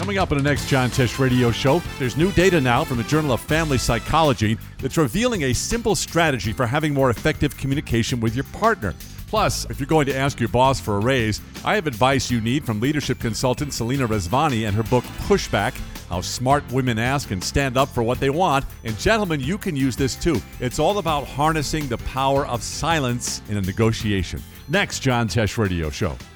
Coming up on the next John Tesh Radio Show, there's new data now from the Journal of Family Psychology that's revealing a simple strategy for having more effective communication with your partner. Plus, if you're going to ask your boss for a raise, I have advice you need from leadership consultant Selena Rezvani and her book Pushback, How Smart Women Ask and Stand Up for What They Want. And gentlemen, you can use this too. It's all about harnessing the power of silence in a negotiation. Next John Tesh Radio Show.